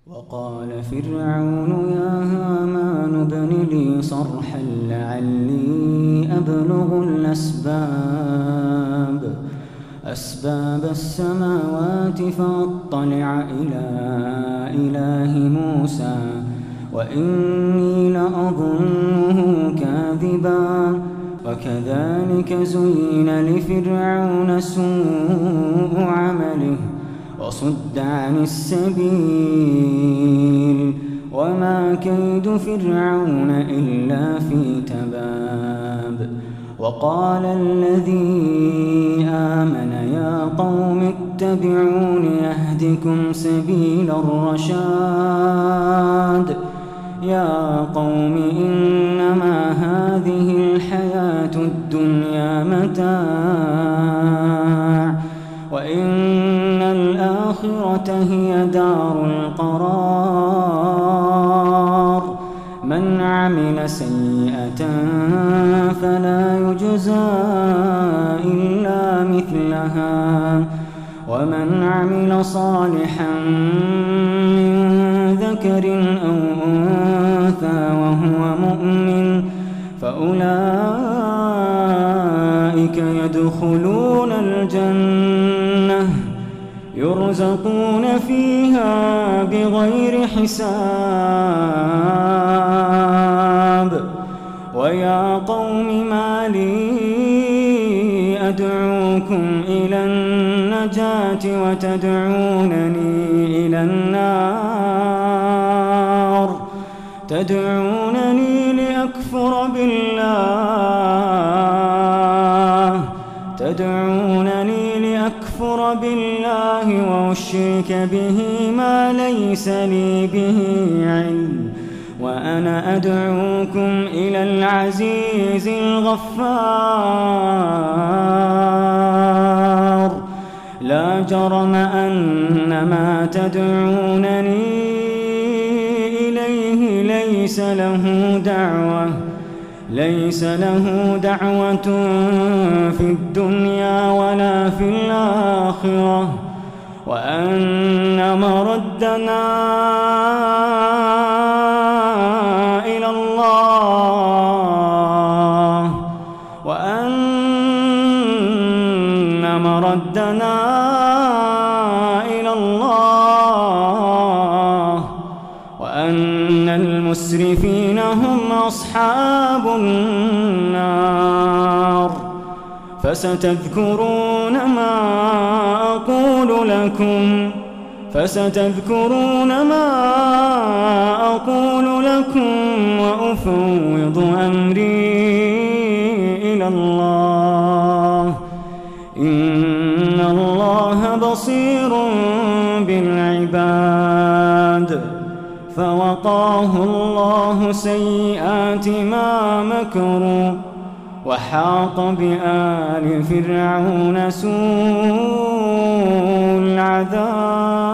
وقال فرعون يا هامان ابن لي صرحا لعلي أبلغ أسباب السماوات فأطلع إلى إله موسى وإني لأظنه كاذبا. وكذلك زين لفرعون سوء عمله وصد عن السبيل وما كيد فرعون إلا في تباب. وقال الذي آمن يا قوم اتبعون يهدكم سبيل الرشاد. يا قوم إنما هذه الحياة الدنيا متاع وإن الآخرة هي دار القرار. من عمل سيئة فلا يجزى إلا مثلها ومن عمل صالحا من ذكر أو أنثى وهو مؤمن فأولئك يدخلون الجنة يرزقون فيها بغير حساب. ويا قوم ما لي أدعوكم إلى النجاة وتدعونني إلى النار. تدعونني لأكفر بالله وأشرك به ما ليس لي به علم وأنا أدعوكم إلى العزيز الغفار. لا جرم أن ما تدعونني إليه ليس له دعوة في الدنيا ولا في الآخرة وأن مردنا إلى الله وأن المسرفين هم أصحاب النار. فستذكرون ما أقول لكم وأفوض أمري إلى الله إن الله بصير بالعباد. فوقاه الله سيئات ما مكروا وحاق بآل فرعون سوء العذاب.